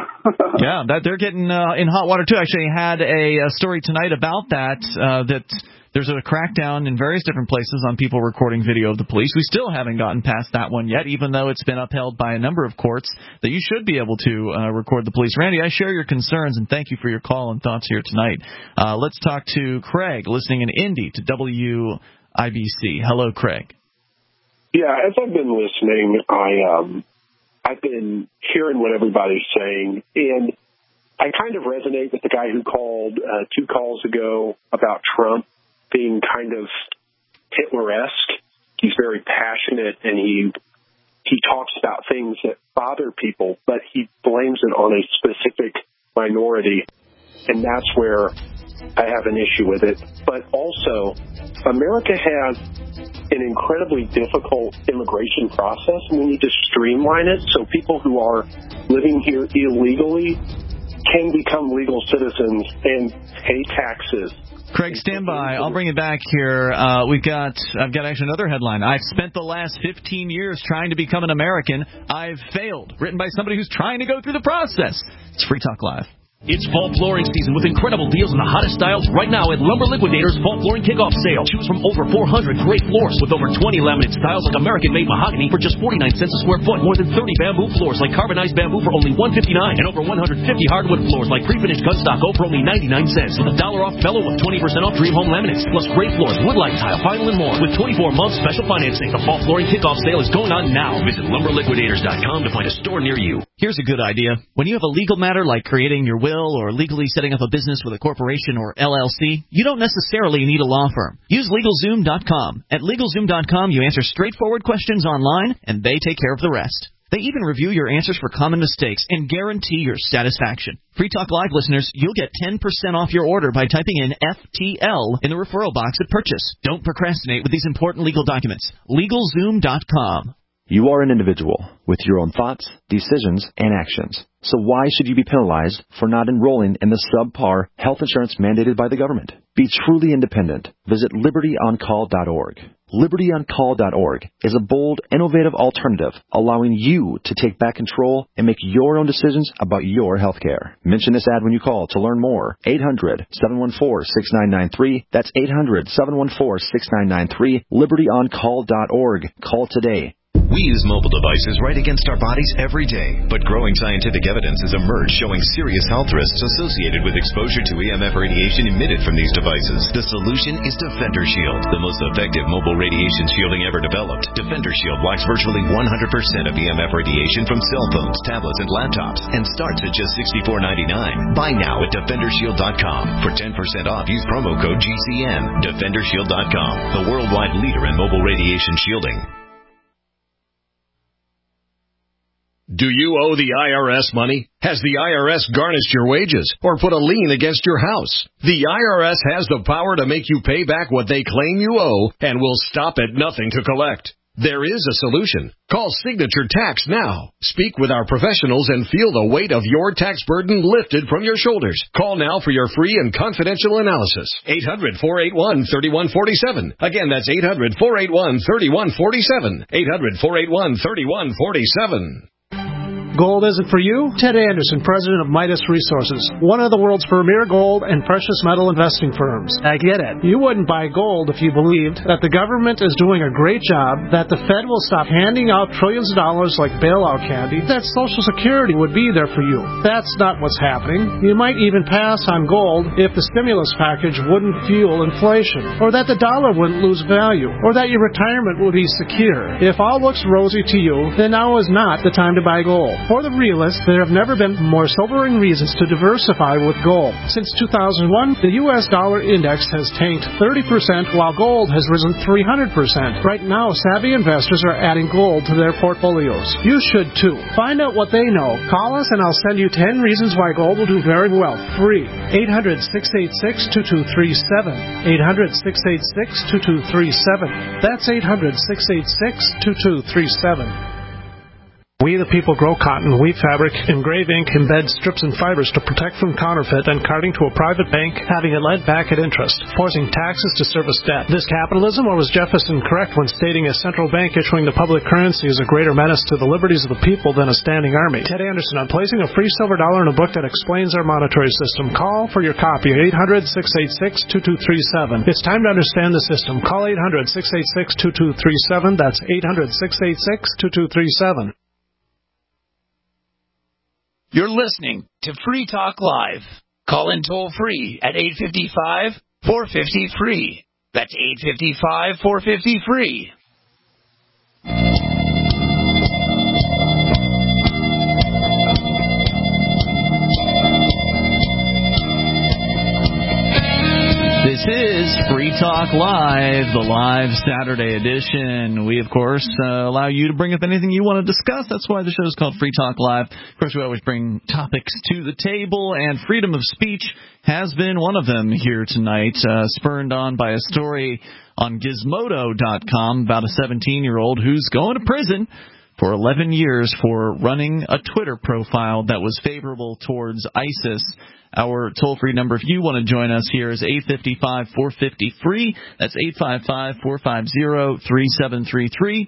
yeah, that they're getting uh, in hot water too. Actually, I had a, a story tonight about that. Uh, that there's a crackdown in various different places on people recording video of the police. We still haven't gotten past that one yet, even though it's been upheld by a number of courts that you should be able to uh, record the police. Randy, I share your concerns and thank you for your call and thoughts here tonight. Uh, let's talk to Craig, listening in Indy to W I B C. Hello, Craig. Yeah, as I've been listening, I um. I've been hearing what everybody's saying, and I kind of resonate with the guy who called uh, two calls ago about Trump being kind of Hitler-esque. He's very passionate, and he he talks about things that bother people, but he blames it on a specific minority, and that's where I have an issue with it. But also, America has an incredibly difficult immigration process, and we need to streamline it so people who are living here illegally can become legal citizens and pay taxes. Craig, stand by. I'll bring it back here. Uh, we've got, I've got actually another headline. I've spent the last fifteen years trying to become an American. I've failed. Written by somebody who's trying to go through the process. It's Free Talk Live. It's fall flooring season with incredible deals on the hottest styles right now at Lumber Liquidators Fall Flooring Kickoff Sale. Choose from over four hundred great floors with over twenty laminate styles like American-made mahogany for just forty-nine cents a square foot. More than thirty bamboo floors like carbonized bamboo for only one hundred fifty-nine dollars. And over one hundred fifty hardwood floors like pre-finished cut stucco for only ninety-nine cents. With a dollar off fellow with twenty percent off Dream Home laminates. Plus great floors, wood-light tile, vinyl, and more. With twenty-four months special financing. The Fall Flooring Kickoff Sale is going on now. Visit lumber liquidators dot com to find a store near you. Here's a good idea. When you have a legal matter like creating your will or legally setting up a business with a corporation or L L C, you don't necessarily need a law firm. Use LegalZoom dot com. At LegalZoom dot com, you answer straightforward questions online, and they take care of the rest. They even review your answers for common mistakes and guarantee your satisfaction. Free Talk Live listeners, you'll get ten percent off your order by typing in F T L in the referral box at purchase. Don't procrastinate with these important legal documents. LegalZoom dot com. You are an individual with your own thoughts, decisions, and actions. So why should you be penalized for not enrolling in the subpar health insurance mandated by the government? Be truly independent. Visit liberty on call dot org. liberty on call dot org is a bold, innovative alternative allowing you to take back control and make your own decisions about your health care. Mention this ad when you call to learn more. eight hundred, seven one four, six nine nine three. That's eight hundred, seven one four, six nine nine three. liberty on call dot org. Call today. We use mobile devices right against our bodies every day, but growing scientific evidence has emerged showing serious health risks associated with exposure to E M F radiation emitted from these devices. The solution is Defender Shield, the most effective mobile radiation shielding ever developed. Defender Shield blocks virtually one hundred percent of E M F radiation from cell phones, tablets, and laptops, and starts at just sixty-four ninety-nine. Buy now at defender shield dot com. For ten percent off, use promo code G C N. defender shield dot com, the worldwide leader in mobile radiation shielding. Do you owe the I R S money? Has the I R S garnished your wages or put a lien against your house? The I R S has the power to make you pay back what they claim you owe and will stop at nothing to collect. There is a solution. Call Signature Tax now. Speak with our professionals and feel the weight of your tax burden lifted from your shoulders. Call now for your free and confidential analysis. eight hundred, four eight one, three one four seven. Again, that's eight hundred, four eight one, three one four seven. eight hundred, four eight one, three one four seven. Gold isn't for you? Ted Anderson, president of Midas Resources, one of the world's premier gold and precious metal investing firms. I get it. You wouldn't buy gold if you believed that the government is doing a great job, that the Fed will stop handing out trillions of dollars like bailout candy, that Social Security would be there for you. That's not what's happening. You might even pass on gold if the stimulus package wouldn't fuel inflation, or that the dollar wouldn't lose value, or that your retirement would be secure. If all looks rosy to you, then now is not the time to buy gold. For the realists, there have never been more sobering reasons to diversify with gold. Since two thousand one, the U S dollar index has tanked thirty percent while gold has risen three hundred percent. Right now, savvy investors are adding gold to their portfolios. You should too. Find out what they know. Call us and I'll send you ten reasons why gold will do very well. Free. eight hundred, six eight six, two two three seven. eight hundred, six eight six, two two three seven. That's eight hundred, six eight six, two two three seven. We the people grow cotton, weave fabric, engrave ink, embed strips and fibers to protect from counterfeit and carting to a private bank, having it lent back at interest, forcing taxes to service debt. This capitalism, or was Jefferson correct when stating a central bank issuing the public currency is a greater menace to the liberties of the people than a standing army? Ted Anderson on placing a free silver dollar in a book that explains our monetary system. Call for your copy, eight hundred, six eight six, two two three seven. It's time to understand the system. Call eight hundred, six eight six, two two three seven. That's eight hundred, six eight six, two two three seven. You're listening to Free Talk Live. Call in toll free at eight five five, four five zero, free. That's eight five five, four five zero, free. This is Free Talk Live, the live Saturday edition. We, of course, uh, allow you to bring up anything you want to discuss. That's why the show is called Free Talk Live. Of course, we always bring topics to the table, and freedom of speech has been one of them here tonight, uh, spurned on by a story on Gizmodo dot com about a seventeen-year-old who's going to prison for eleven years for running a Twitter profile that was favorable towards ISIS. Our toll-free number, if you want to join us here, is eight five five, four five zero, free. That's eight five five, four five zero, three seven three three.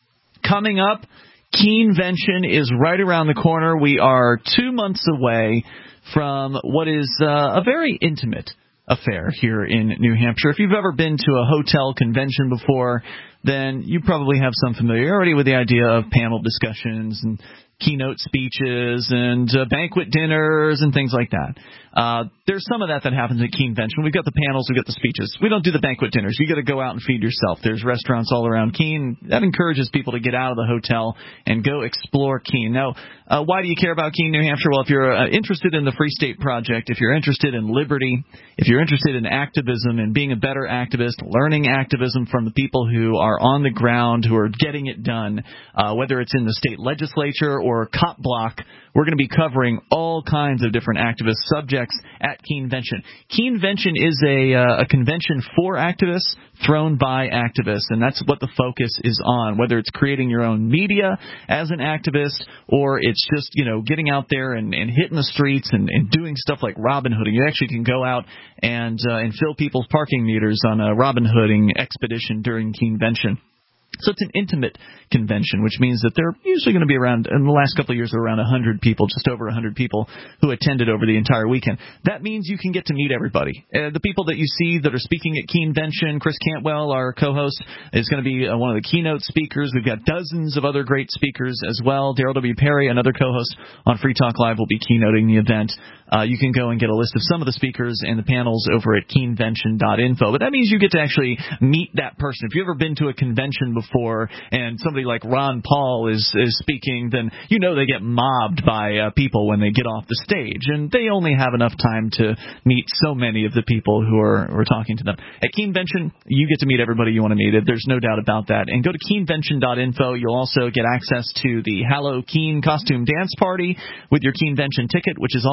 Coming up, Keenvention is right around the corner. We are two months away from what is uh, a very intimate affair here in New Hampshire. If you've ever been to a hotel convention before, then you probably have some familiarity with the idea of panel discussions and keynote speeches and uh, banquet dinners and things like that. Uh, there's some of that that happens at Keenvention. We've got the panels, we've got the speeches. We don't do the banquet dinners. You got to go out and feed yourself. There's restaurants all around Keene. That encourages people to get out of the hotel and go explore Keene. Now, uh, why do you care about Keene, New Hampshire? Well, if you're uh, interested in the Free State Project, if you're interested in liberty, if you're interested in activism and being a better activist, learning activism from the people who are on the ground, who are getting it done, uh, whether it's in the state legislature or cop block, we're going to be covering all kinds of different activist subjects at Keenvention. Keenvention is a, uh, a convention for activists thrown by activists, and that's what the focus is on, whether it's creating your own media as an activist or it's just, you know, getting out there and, and hitting the streets and, and doing stuff like Robin Hooding. You actually can go out and, uh, and fill people's parking meters on a Robin Hooding expedition during Keenvention. So it's an intimate convention, which means that they're usually going to be around, in the last couple of years, around one hundred people, just over one hundred people who attended over the entire weekend. That means you can get to meet everybody. Uh, the people that you see that are speaking at Keenvention, Chris Cantwell, our co-host, is going to be uh, one of the keynote speakers. We've got dozens of other great speakers as well. Daryl W. Perry, another co-host on Free Talk Live, will be keynoting the event. Uh, you can go and get a list of some of the speakers and the panels over at keenvention dot info. But that means you get to actually meet that person. If you've ever been to a convention before and somebody like Ron Paul is, is speaking, then you know they get mobbed by uh, people when they get off the stage. And they only have enough time to meet so many of the people who are, who are talking to them. At Keenvention, you get to meet everybody you want to meet. There's no doubt about that. And go to keenvention dot info. You'll also get access to the Hallow Keen costume dance party with your Keenvention ticket, which is all of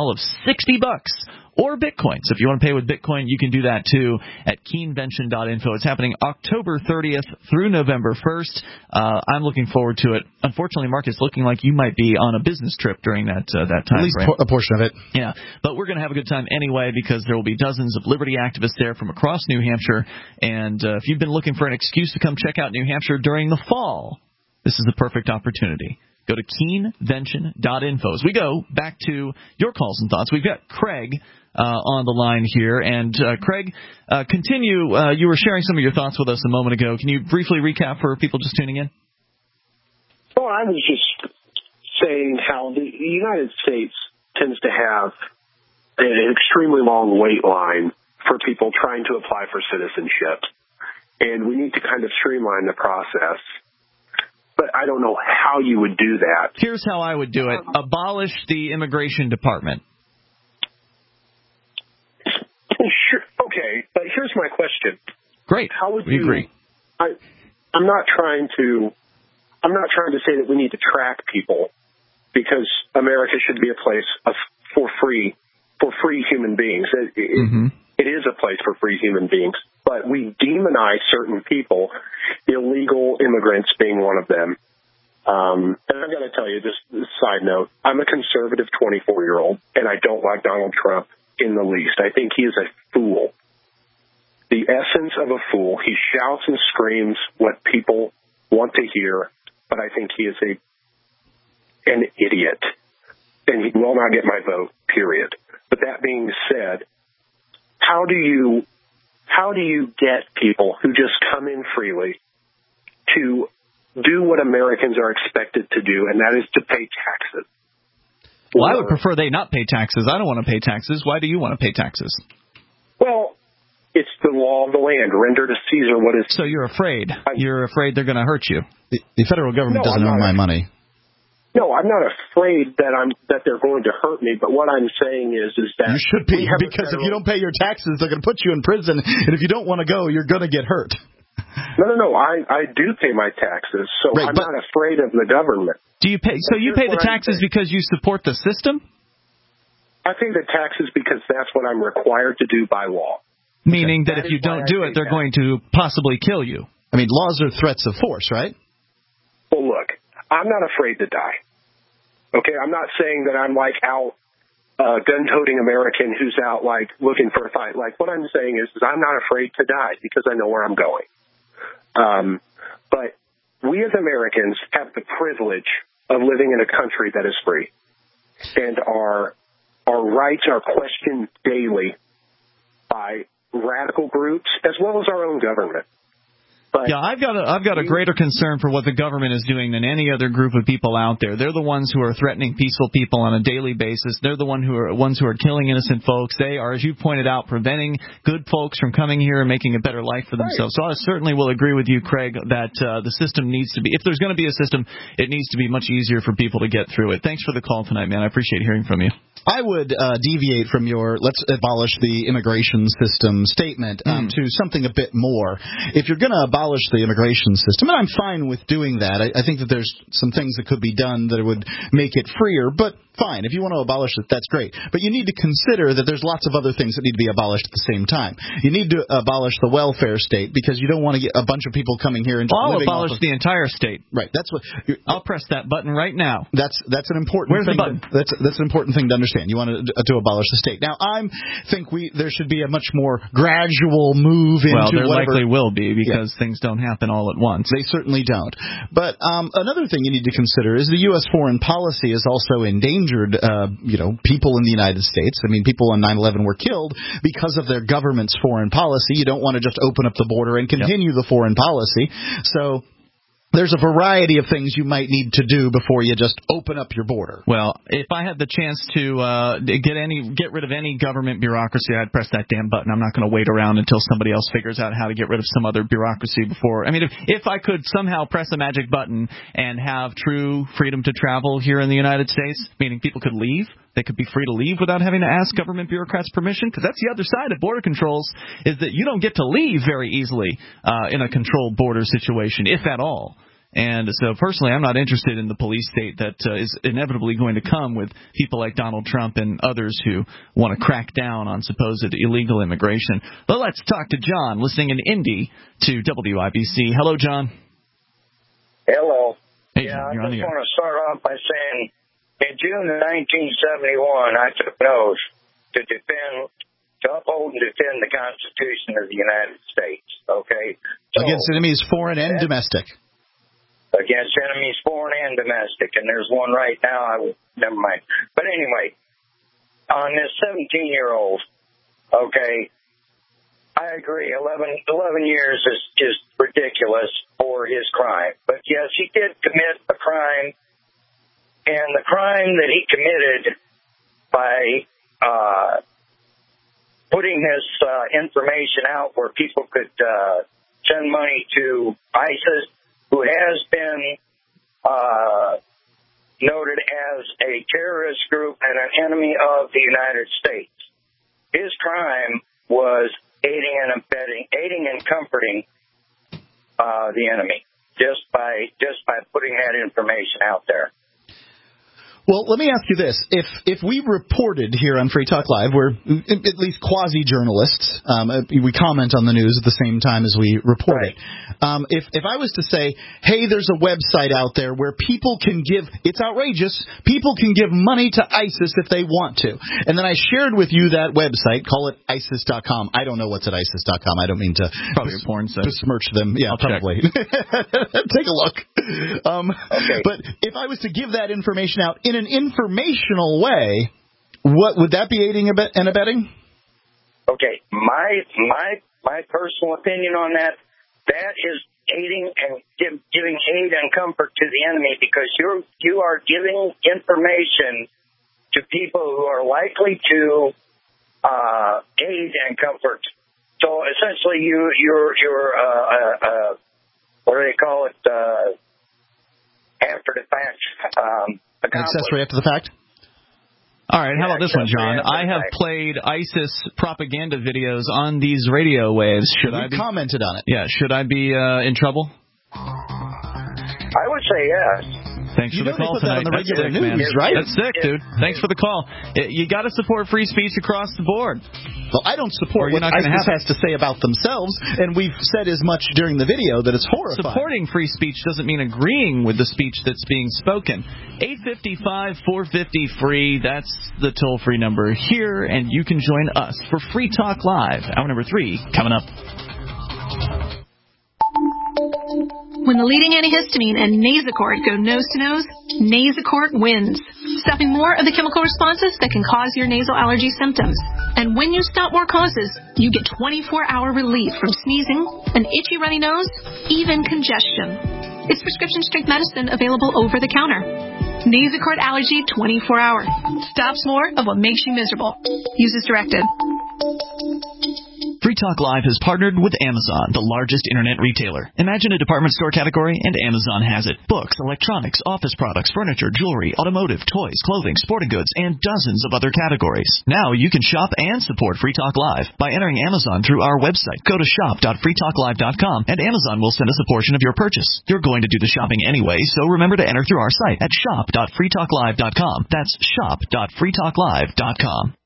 sixty bucks. Or Bitcoin. So if you want to pay with Bitcoin, you can do that too at keenvention dot info. It's happening October thirtieth through November first. Uh, I'm looking forward to it. Unfortunately, Mark, it's looking like you might be on a business trip during that uh, that time. At least frame. po- a portion of it. Yeah, but we're going to have a good time anyway because there will be dozens of liberty activists there from across New Hampshire. And uh, if you've been looking for an excuse to come check out New Hampshire during the fall, this is the perfect opportunity. Go to keenvention dot info. As we go back to your calls and thoughts, we've got Craig uh, on the line here. And, uh, Craig, uh, continue. Uh, you were sharing some of your thoughts with us a moment ago. Can you briefly recap for people just tuning in? Well, I was just saying how the United States tends to have an extremely long wait line for people trying to apply for citizenship. And we need to kind of streamline the process. But I don't know how you would do that. Here's how I would do it. Abolish the immigration department. Sure. Okay, but here's my question. Great. How would we you, agree. I, I'm not trying to. I'm not trying to say that we need to track people because America should be a place of, for free for free human beings. It, it, mm-hmm. it is a place for free human beings, but we demonize certain people, illegal immigrants being one of them. Um, and I've got to tell you, just a side note, I'm a conservative twenty-four-year-old, and I don't like Donald Trump in the least. I think he is a fool. The essence of a fool. He shouts and screams what people want to hear, but I think he is a an idiot, and he will not get my vote, period. But that being said, how do you how do you get people who just come in freely to do what Americans are expected to do, and that is to pay taxes? Well, I would prefer they not pay taxes. I don't want to pay taxes. Why do you want to pay taxes? Well, it's the law of the land. Render to Caesar what is... So you're afraid. You're afraid they're going to hurt you. The, the federal government No, doesn't I'm own not. my money. No, I'm not afraid that I'm that they're going to hurt me, but what I'm saying is is that... You should be, we have a because if federal- you don't pay your taxes, they're going to put you in prison, and if you don't want to go, you're going to get hurt. No, no, no. I, I do pay my taxes, so Right, I'm but- not afraid of the government. Do you pay? So you Here's pay the what I'm taxes saying. because you support the system? I pay the taxes because that's what I'm required to do by law. Meaning that That if you is why don't I do pay it, they're taxes. going to possibly kill you. I mean, laws are threats of force, right? Well, look, I'm not afraid to die. Okay, I'm not saying that I'm like out uh, gun-toting American who's out like looking for a fight. Like what I'm saying is, is I'm not afraid to die because I know where I'm going. Um, but we as Americans have the privilege of living in a country that is free, and our our rights are questioned daily by radical groups as well as our own government. But Yeah, I've got a, I've got a greater concern for what the government is doing than any other group of people out there. They're the ones who are threatening peaceful people on a daily basis. They're the one who are ones who are killing innocent folks. They are, as you pointed out, preventing good folks from coming here and making a better life for themselves. So I certainly will agree with you, Craig, that uh, the system needs to be, if there's going to be a system, it needs to be much easier for people to get through it. Thanks for the call tonight, man. I appreciate hearing from you. I would uh, deviate from your let's abolish the immigration system statement um, mm. to something a bit more. If you're going to abolish the immigration system, and I'm fine with doing that, I, I think that there's some things that could be done that would make it freer, but fine. If you want to abolish it, that's great. But you need to consider that there's lots of other things that need to be abolished at the same time. You need to abolish the welfare state because you don't want to get a bunch of people coming here and just I'll living abolish off of, the entire state. Right. That's what. I'll press that button right now. That's that's an important. Where's thing the button? To, that's that's an important thing to understand. You want to, to abolish the state. Now, I think we there should be a much more gradual move into well, there whatever. likely will be because yeah. things don't happen all at once. They certainly don't. But um, another thing you need to consider is the U S foreign policy is also endangered. Uh, you know, people in the United States. I mean, people on nine eleven were killed because of their government's foreign policy. You don't want to just open up the border and continue yep. the foreign policy. So there's a variety of things you might need to do before you just open up your border. Well, if I had the chance to uh, get any, get rid of any government bureaucracy, I'd press that damn button. I'm not going to wait around until somebody else figures out how to get rid of some other bureaucracy before. I mean, if, if I could somehow press a magic button and have true freedom to travel here in the United States, meaning people could leave, they could be free to leave without having to ask government bureaucrats permission, because that's the other side of border controls, is that you don't get to leave very easily uh, in a controlled border situation, if at all. And so personally, I'm not interested in the police state that uh, is inevitably going to come with people like Donald Trump and others who want to crack down on supposed illegal immigration. But let's talk to John, listening in Indy to W I B C. Hello, John. Hello. Hey, yeah, John, I just want to start off by saying in June of nineteen seventy-one, I took an oath to defend, to uphold and defend the Constitution of the United States, okay? So, against enemies foreign and domestic. Against enemies foreign and domestic, and there's one right now, I will, never mind. But anyway, on this seventeen-year-old, okay, I agree, eleven, eleven years is, is ridiculous for his crime. But yes, he did commit a crime, and the crime that he committed by uh, putting this uh, information out where people could uh, send money to ISIS, who has been uh, noted as a terrorist group and an enemy of the United States. His crime was aiding and abetting, aiding and comforting uh, the enemy just by just by putting that information out there. Well, let me ask you this. If if we reported here on Free Talk Live, we're at least quasi-journalists. Um, we comment on the news at the same time as we report right. it. Um, if, if I was to say, hey, there's a website out there where people can give, it's outrageous, people can give money to ISIS if they want to. And then I shared with you that website, call it ISIS dot com. I don't know what's at ISIS dot com. I don't mean to probably a porn site. Besmirch them. Yeah, I'll probably. Take a look. Um, okay. But if I was to give that information out in an informational way, what would that be aiding and abetting? Okay, my my my personal opinion on that, that is aiding and give, giving aid and comfort to the enemy, because you're you are giving information to people who are likely to uh, aid and comfort. So essentially, you you're you're uh, uh, uh, what do they call it? Uh, after the fact. Um, Accessory after the fact? All right, how yeah, about this one, John? I have fact. played ISIS propaganda videos on these radio waves. Should you I be commented on it? Yeah, should I be uh, in trouble? I would say yes. Thanks you for the call put tonight. That on the That's regular sick, news, man. right? That's sick, dude. Thanks for the call. You got to support free speech across the board. Well, I don't support what ISIS has to say about themselves, and we've said as much during the video that it's horrifying. Supporting free speech doesn't mean agreeing with the speech that's being spoken. eight five five, four five zero, free. That's the toll-free number here, and you can join us for Free Talk Live. Hour number three coming up. When the leading antihistamine and Nasacort go nose-to-nose, Nasacort wins, stopping more of the chemical responses that can cause your nasal allergy symptoms. And when you stop more causes, you get twenty-four hour relief from sneezing, an itchy runny nose, even congestion. It's prescription-strength medicine available over the counter. Nasacort Allergy twenty-four hour. Stops more of what makes you miserable. Use as directed. Free Talk Live has partnered with Amazon, the largest internet retailer. Imagine a department store category, and Amazon has it. Books, electronics, office products, furniture, jewelry, automotive, toys, clothing, sporting goods, and dozens of other categories. Now you can shop and support Free Talk Live by entering Amazon through our website. Go to shop dot free talk live dot com, and Amazon will send us a portion of your purchase. You're going to do the shopping anyway, so remember to enter through our site at shop dot free talk live dot com. That's shop dot free talk live dot com.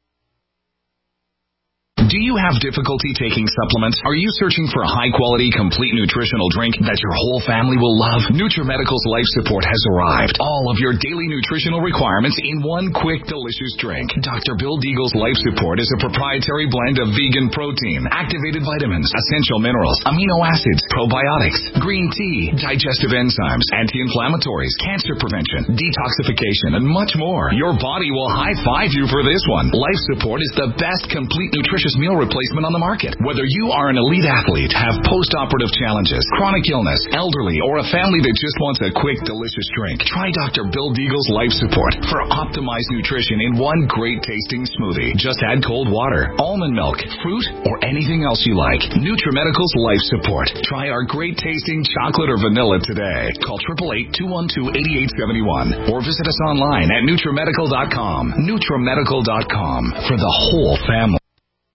Do you have difficulty taking supplements? Are you searching for a high-quality, complete nutritional drink that your whole family will love? NutriMedical's Life Support has arrived. All of your daily nutritional requirements in one quick, delicious drink. Doctor Bill Deagle's Life Support is a proprietary blend of vegan protein, activated vitamins, essential minerals, amino acids, probiotics, green tea, digestive enzymes, anti-inflammatories, cancer prevention, detoxification, and much more. Your body will high-five you for this one. Life Support is the best complete nutritious meal replacement on the market. Whether you are an elite athlete, have post-operative challenges, chronic illness, elderly, or a family that just wants a quick, delicious drink, try Doctor Bill Deagle's Life Support for optimized nutrition in one great-tasting smoothie. Just add cold water, almond milk, fruit, or anything else you like. NutriMedical's Life Support. Try our great-tasting chocolate or vanilla today. Call eight eight eight, two one two, eight eight seven one or visit us online at NutriMedical dot com. NutriMedical dot com for the whole family.